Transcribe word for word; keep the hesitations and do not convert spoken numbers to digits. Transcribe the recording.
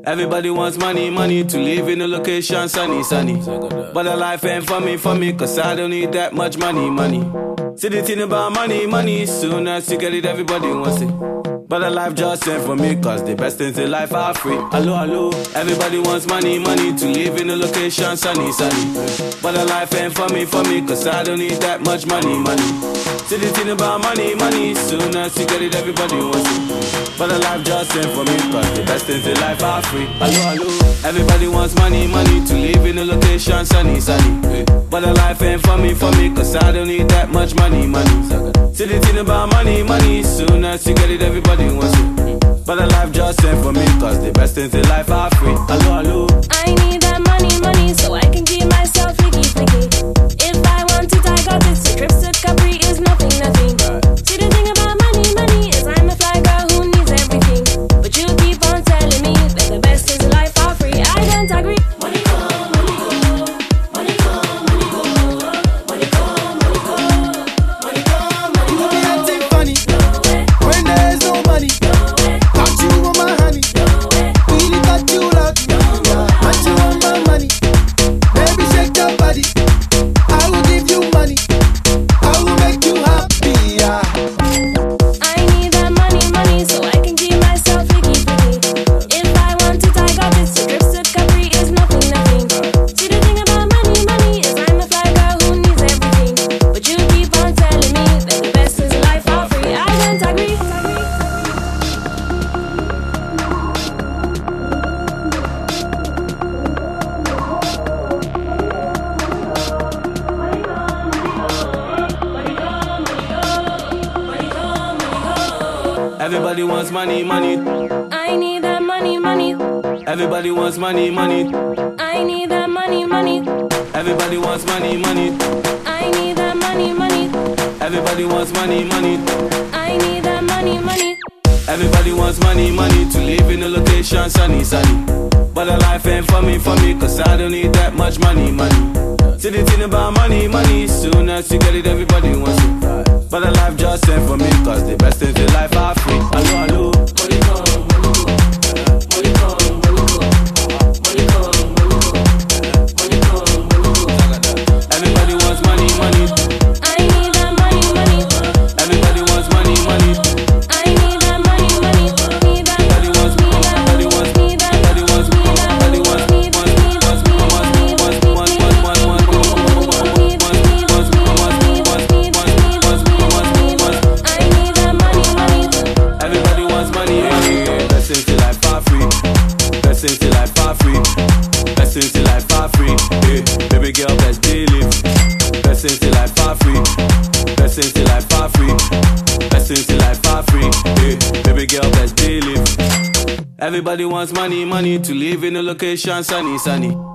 Everybody wants money, money to live in a location sunny, sunny. But the life ain't for me, for me, cause I don't need that much money, money. See the thing about money, money, soon as you get it, everybody wants it. But the life just ain't for me, cause the best things in life are free. Hello, hello. Everybody wants money, money to live in a location sunny, sunny. But the life ain't for me, for me, cause I don't need that much money, money. See the thing about money, money, soon as you get it, everybody wants it. But the life just ain't for me, cause the best things in life are free. Hello, hello. Everybody wants money, money to live in a location sunny, sunny. But the life ain't for me, for me, cause I don't need that much money, money. See the thing about money, money, soon as you get it, everybody wants it. But the life just ain't for me, cause the best things in life are free. Hello, hello. I need that money, money, so I can keep myself freaky, freaky. If I want it, I got it. So trips to Capri is nothing, nothing. See the thing about money, money is I'm a fly girl who needs everything. But you keep on telling me that the best things in life are free. I don't agree. Money come, money go. Money come, money go. Money come, money go. Money come, money go. You be acting funny No way, when there's no money. no way, Got you on my honey, no way, really got you luck. Got you on my money, baby shake your body. I will give you money, I will make you happy. Yeah. I need that money, money, so I can keep myself freaky, freaky. If I want it, I got it. So trips to Capri is nothing, nothing. See the thing about money, money is I'm a fly girl who needs everything. But you keep on telling me that the best things in life are free. I don't agree. Everybody wants money, money. I need that money, money. Everybody wants money, money. I need that money, money. Everybody wants money, money. I need that money, money. Everybody wants money, money. I need that money, money. Everybody wants money, money to live in a location sunny, sunny. But the life ain't for me, for me, cause I don't need that much money, money. See the thing about money, money, soon as you get it, everybody wants it. But the life just ain't for me, cause the best things in life are free. Hello, hello. Money come, money go. Money come, money go. Money come, money go. Money come, money go. Everybody wants money, money. I need that money, money. Everybody wants money, money. I need that money, money. Need that, Everybody wants, need that, everybody wants, need that, everybody wants, need that, everybody wants, need that, wants, need wants, that, wants, need that, wants, wants, wants, wants, need that, need that, need that, need that, need that. I need that money, money. Everybody wants money, money. Best things in life are free. Best things in life are free. Best things in life are free. Hey, baby girl, best believe. Best things in life are free. Best things in life are free. Best things in life are free. Hey, baby girl, best believe. Everybody wants money, money to live in a location sunny, sunny.